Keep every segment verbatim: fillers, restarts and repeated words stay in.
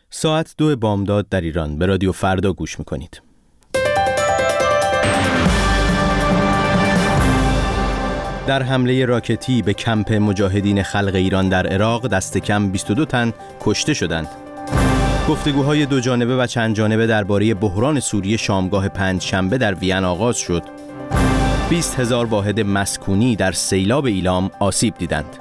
ساعت دو بامداد در ایران. به رادیو فردا گوش میکنید. در حمله راکتی به کمپ مجاهدین خلق ایران در عراق دست کم بیست و دو تن کشته شدند. گفتگوهای دو جانبه و چند جانبه درباره بحران سوریه شامگاه پنجشنبه در وین آغاز شد. بیست هزار واحد مسکونی در سیلاب ایلام آسیب دیدند.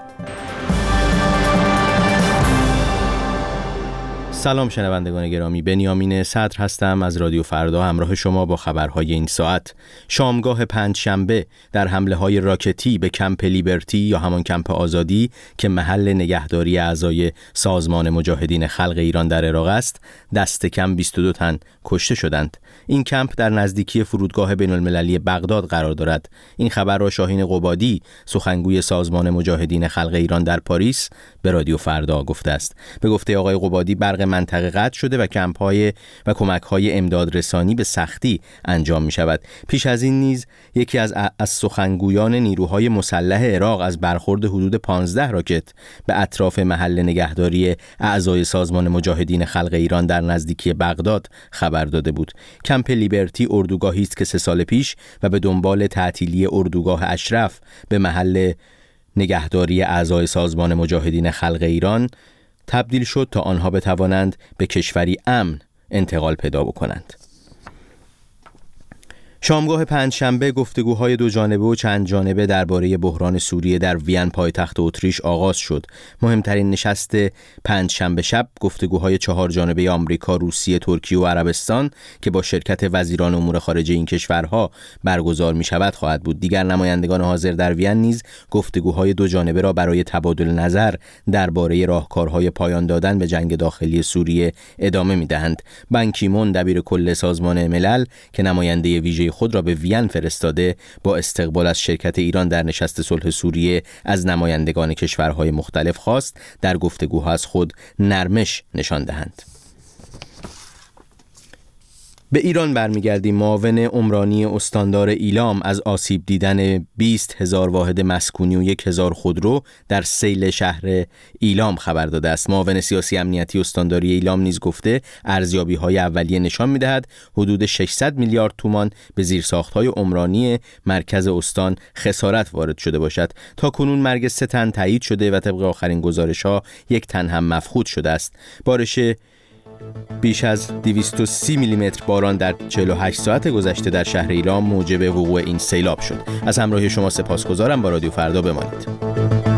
سلام شنوندگان گرامی، بنیامین صدر هستم از رادیو فردا، همراه شما با خبرهای این ساعت. شامگاه پنجشنبه در حمله‌های راکتی به کمپ لیبرتی یا همان کمپ آزادی که محل نگهداری اعضای سازمان مجاهدین خلق ایران در عراق است، دست کم بیست و دو تن کشته شدند. این کمپ در نزدیکی فرودگاه بین‌المللی بغداد قرار دارد. این خبر را شاهین قبادی، سخنگوی سازمان مجاهدین خلق ایران در پاریس، به رادیو فردا گفته است. به گفته آقای قبادی، برق منطقه قطع شده و کمپ‌های و کمک‌های امداد رسانی به سختی انجام می‌شود. پیش از این نیز یکی از از سخنگویان نیروهای مسلح عراق از برخورد حدود پانزده راکت به اطراف محل نگهداری اعضای سازمان مجاهدین خلق ایران در نزدیکی بغداد خبر داده بود. کمپ لیبرتی اردوگاهی است که سه سال پیش و به دنبال تعطیلی اردوگاه اشرف به محل نگهداری اعضای سازمان مجاهدین خلق ایران تبدیل شد تا آنها بتوانند به کشوری امن انتقال پیدا بکنند. شامگاه پنجشنبه گفتگوهای دو جانبه و چند جانبه درباره بحران سوریه در وین پایتخت اتریش آغاز شد. مهمترین نشست پنجشنبه شب گفتگوهای چهار جانبه آمریکا، روسیه، ترکیه و عربستان که با شرکت وزیران امور خارجه این کشورها برگزار می شود خواهد بود. دیگر نمایندگان حاضر در وین نیز گفتگوهای دو جانبه را برای تبادل نظر درباره راهکارهای پایان دادن به جنگ داخلی سوریه ادامه می دهند. بان کی مون، دبیر کل سازمان ملل که نماینده ویژه خود را به وین فرستاده، با استقبال از شرکت ایران در نشست صلح سوریه از نمایندگان کشورهای مختلف خواست در گفتگوها از خود نرمش نشان دهند. به ایران برمیگردیم. معاون عمرانی استاندار ایلام از آسیب دیدن بیست هزار واحد مسکونی و یک هزار خودرو در سیل شهر ایلام خبر داده است. معاون سیاسی امنیتی استانداری ایلام نیز گفته ارزیابی‌های اولیه نشان می‌دهد حدود ششصد میلیارد تومان به زیرساخت‌های عمرانی مرکز استان خسارت وارد شده باشد. تا کنون مرگ سه تن تایید شده و طبق آخرین گزارش‌ها یک تن هم مفقود شده است. بارش بیش از دویست و سی میلیمتر باران در چهل و هشت ساعت گذشته در شهر ایلام موجب وقوع این سیلاب شد. از همراهی شما سپاسگزارم. با رادیو فردا بمانید.